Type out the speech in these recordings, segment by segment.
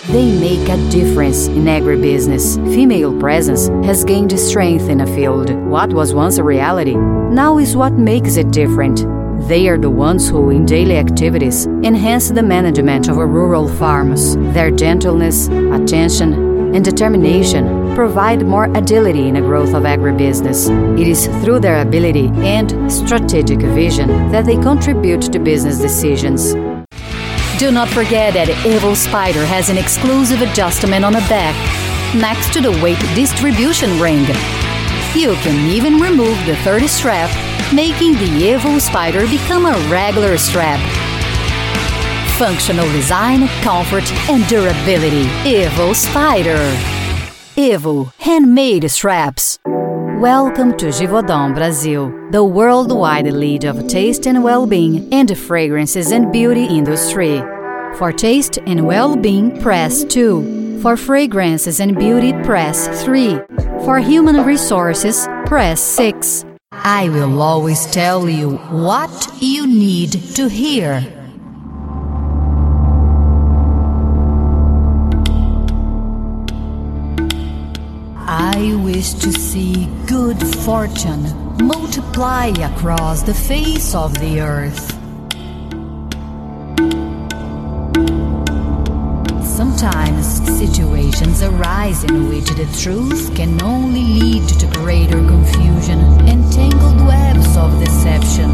They make a difference in agribusiness. Female presence has gained strength in a field. What was once a reality now is what makes it different. They are the ones who, in daily activities, enhance the management of rural farms. Their gentleness, attention, and determination provide more agility in the growth of agribusiness. It is through their ability and strategic vision that they contribute to business decisions. Do not forget that Evo Spider has an exclusive adjustment on the back, next to the weight distribution ring. You can even remove the third strap, making the Evo Spider become a regular strap. Functional design, comfort, and durability. Evo Spider. Evo Handmade Straps. Welcome to Givaudan, Brazil, the worldwide leader of taste and well-being and the fragrances and beauty industry. For taste and well-being, press 2. For fragrances and beauty, press 3. For human resources, press 6. I will always tell you what you need to hear. I wish to see good fortune multiply across the face of the earth. Sometimes situations arise in which the truth can only lead to greater confusion and tangled webs of deception.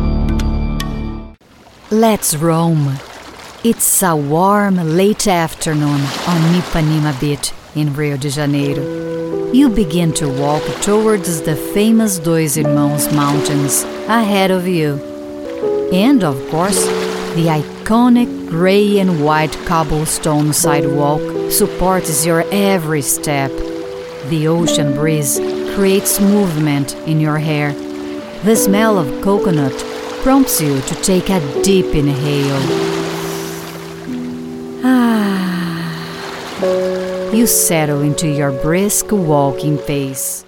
Let's roam. It's a warm late afternoon on Ipanema Beach in Rio de Janeiro. You begin to walk towards the famous Dois Irmãos Mountains ahead of you. And, of course, the iconic gray and white cobblestone sidewalk supports your every step. The ocean breeze creates movement in your hair. The smell of coconut prompts you to take a deep inhale. You settle into your brisk walking pace.